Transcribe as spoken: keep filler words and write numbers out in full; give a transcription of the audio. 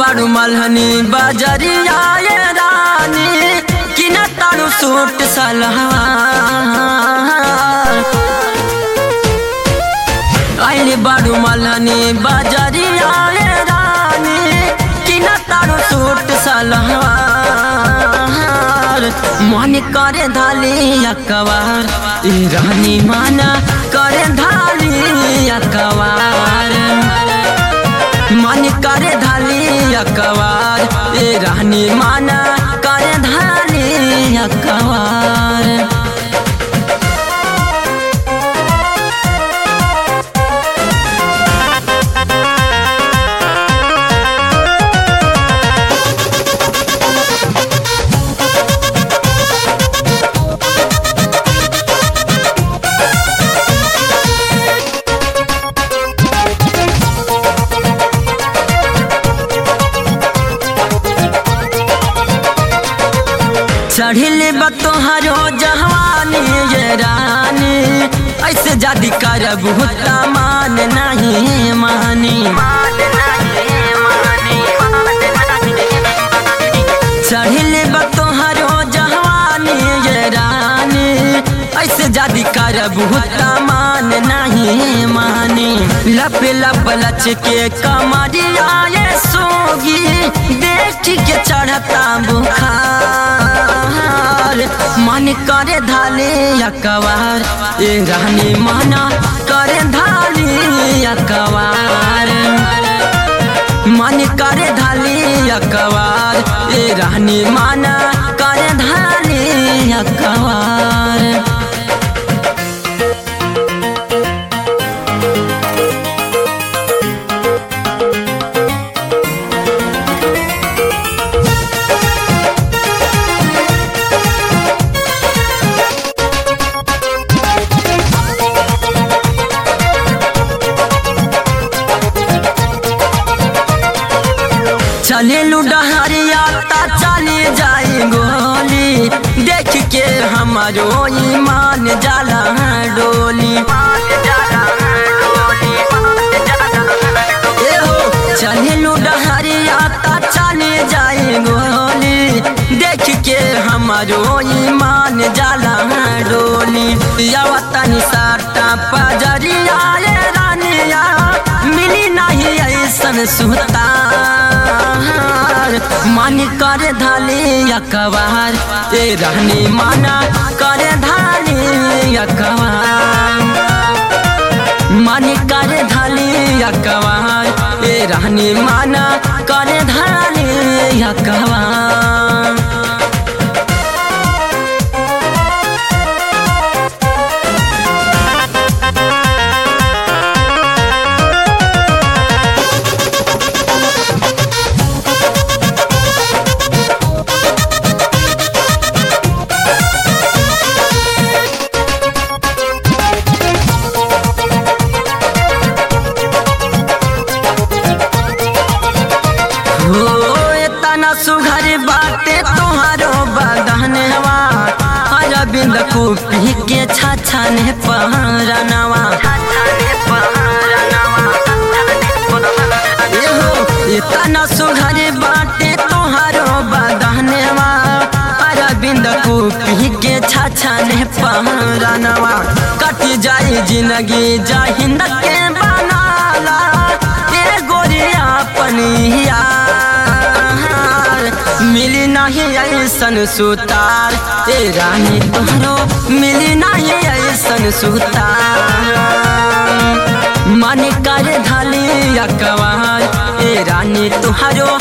बारू मलहनी बजरिया ये रानी कि न तारू सूट सलवार। आइली बारू मलहनी बजरिया ये रानी कि न तारू सूट सलवार। मन करे धाली अकवार ए रानी माना करे धाली अकवार। मन करे धाली अकवार ए रानी माना करे धाली अकवार। चढ़िल बतोहरो जवानी ये रानी ऐसे जादी करब हुता मान नहीं मानी। चढ़िल बतोहरो जवानी ये रानी ऐसे जादी करब हुता मान नहीं मानी। लप लप लच के कमरिया ये सोगी देख के चढ़ता बुखार। मन करे धाली अकवार ए रानी माना करे धाली अकवार। मन करे धाली अकवार ए रानी माना करे धाली अकवार। चले लुडहरिया ता चले जाए गोली देख के हमारो ईमान जाला डोली। चले लुडहरिया ता चले जाए गोली देख के हमारो ईमान जाला डोली। यावतनी साटा पजरिया ये रानिया मिली नहीं ऐसन सुतार। मन करे धाली अकवार ए रानी माना करे धाली अकवार। मन करे धाली अकवार ए रानी माना करे धाली अकवार। सुघर बाटे तोहारो बदहनवा अरविंद कुपी के छछन पहरनवा। इतना सुघर बाटे तोहारो बदहनवा अरविंद कुपी के छछन पहरनवा। कट जाए जिंदगी जहिंद के बनाला ए गोरिया पनिया। मिली नहीं ऐसन सुतार ए रानी तोहरो मिली नहीं ऐसन सुतार। मन करे धाली अकवार ए रानी तोहरो